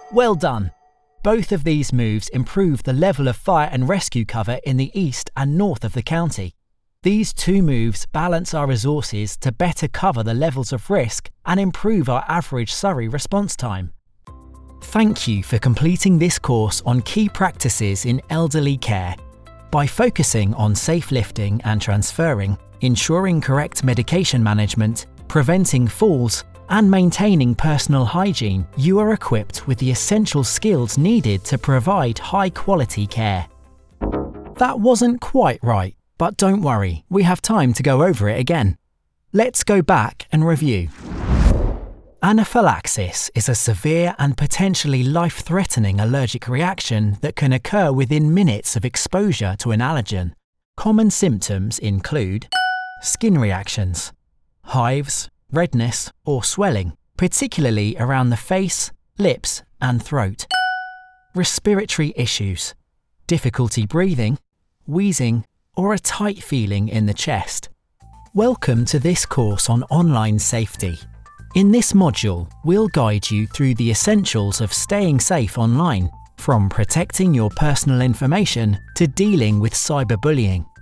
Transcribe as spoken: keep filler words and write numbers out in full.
Well done! Both of these moves improve the level of fire and rescue cover in the east and north of the county. These two moves balance our resources to better cover the levels of risk and improve our average Surrey response time. Thank you for completing this course on key practices in elderly care. By focusing on safe lifting and transferring, ensuring correct medication management, preventing falls, and maintaining personal hygiene, you are equipped with the essential skills needed to provide high-quality care. That wasn't quite right, but don't worry, we have time to go over it again. Let's go back and review. Anaphylaxis is a severe and potentially life-threatening allergic reaction that can occur within minutes of exposure to an allergen. Common symptoms include skin reactions, hives, redness or swelling, particularly around the face, lips and throat. Respiratory issues, difficulty breathing, wheezing or a tight feeling in the chest. Welcome to this course on online safety. In this module, we'll guide you through the essentials of staying safe online, from protecting your personal information to dealing with cyberbullying.